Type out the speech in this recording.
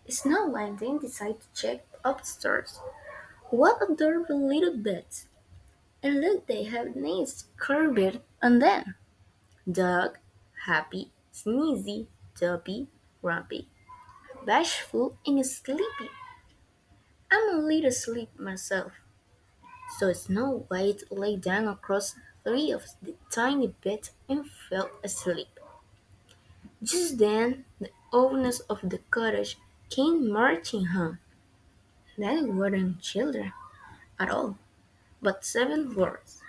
Snow White then decided to check upstairs. What adorable little beds! And look, they have names curved on them. Dog, Happy, Sneezy, Dopey, Grumpy, Bashful, and Sleepy. I'm a little asleep myself. So Snow White lay down across three of the tiny beds and fell asleep. Just then the owners of the cottage came marching home. They weren't children at all, but seven dwarfs.